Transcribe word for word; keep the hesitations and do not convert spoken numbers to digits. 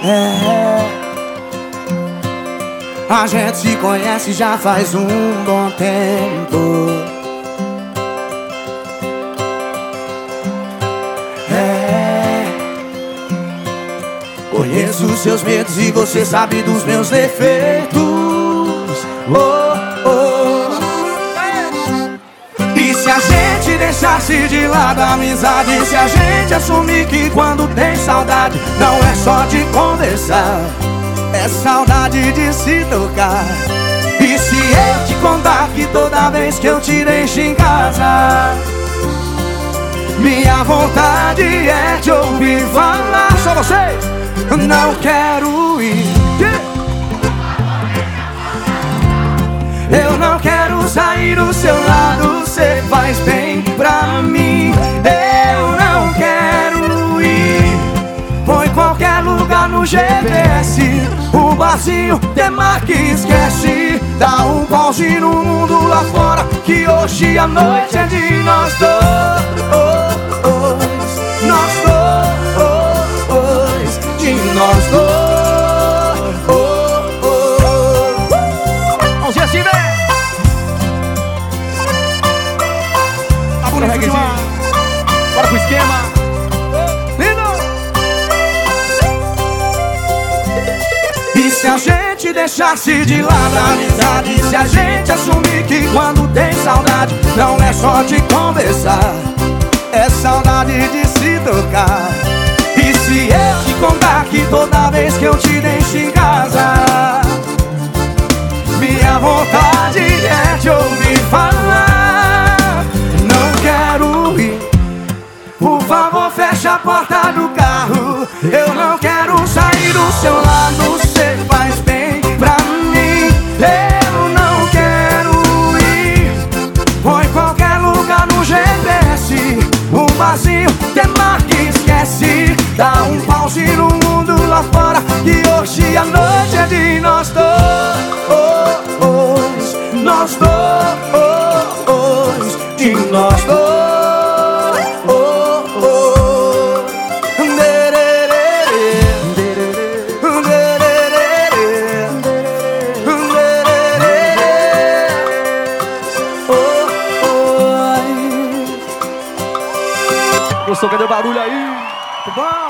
É, a gente se conhece já faz um bom tempo. É, conheço os seus medos e você sabe dos meus defeitos. Oh, oh. E se a gente deixasse de lado a amizade, se a gente assumir que quando tem saudade não é só de conversar, é saudade de se tocar. E se eu te contar que toda vez que eu te deixo em casa, minha vontade é de ouvir falar. Só vocês! Não quero ir. Eu não quero sair do seu lado, cê faz bem pra mim. Eu não quero ir. Põe qualquer lugar no G P S, o barzinho tem marca e esquece. Dá um pause no mundo lá fora, que hoje a noite é de nós dois. Nós dois, de nós dois. Mãozinha assim, vem! Tá bonito demais. Bora pro esquema. Lindo! E se a gente deixasse de lado a amizade, se a gente assumir que quando tem saudade não é só de conversar, é saudade de se tocar. E se eu te contar que toda vez que eu te deixo em casa, minha vontade é de ouvir falar. Não quero ir. Por favor, fecha a porta do carro. Eu não quero sair do seu lado, cê faz bem pra mim. Eu não quero ir. Põe qualquer lugar no G P S, um vazio tem marca e esquece. Dá um pause no mundo lá fora, que hoje a noite é de nós dois. Nós dois, de nós dois. Gostou? Cadê o barulho aí? Tudo bom?